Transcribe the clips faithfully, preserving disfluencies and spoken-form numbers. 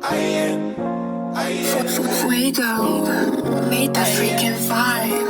Fuego made that freaking vibe.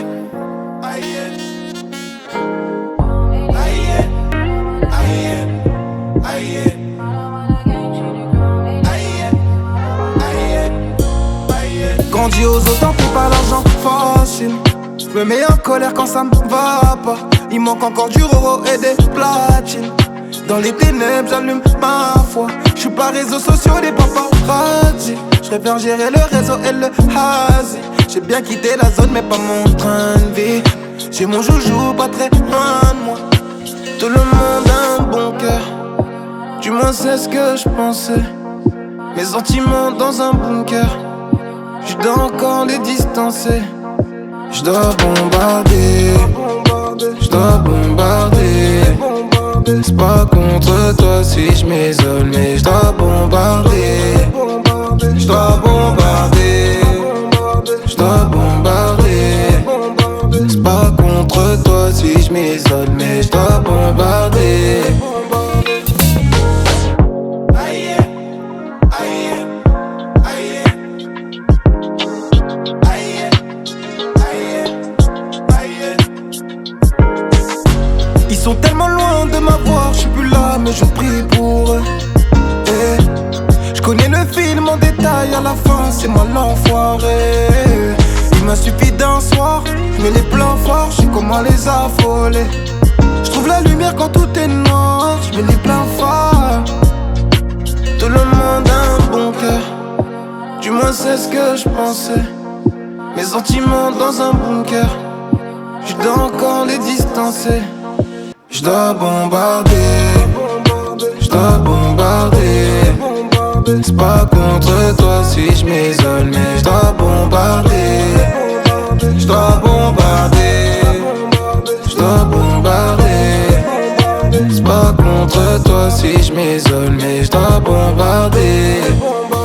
Grandiose, autant pris par l'argent facile. Je me mets en colère quand ça me va pas. Il manque encore du roro et des platines. Dans les ténèbres, j'allume ma foi. J'suis pas réseaux sociaux, des paparazzi. J'préfère gérer le réseau et le hazy. J'ai bien quitté la zone, mais pas mon train de vie. J'ai mon joujou pas très loin de moi. Tout le monde a un bon cœur. Du moins, c'est ce que je pensais. Mes sentiments dans un bunker. J'dois encore les distancer. J'dois bombarder. J'dois bombarder. C'est pas contre toi si j'm'isole, mais j'dois bombarder. J'dois bombarder. J'dois bombarder. C'est pas contre toi si j'm'isole, mais j'dois bombarder. Ils sont tellement loin de m'avoir, je suis plus là mais je prie pour eux. Eh, je connais le film en détail, à la fin c'est moi l'enfoiré. Il m'a suffi d'un soir, je mets les plans forts, je sais comment les affoler. Je trouve la lumière quand tout est noir, je mets les pleins phares. Tout le monde a un bon cœur, du moins c'est ce que je pensais. Mes sentiments dans un bunker, je dois encore les distancer. J'dois bombarder, j'dois bombarder. C'est pas contre toi si j'm'isole, mais j'dois bombarder. J'dois bombarder, j'dois bombarder. C'est pas contre toi si j'm'isole, mais j'dois bombarder.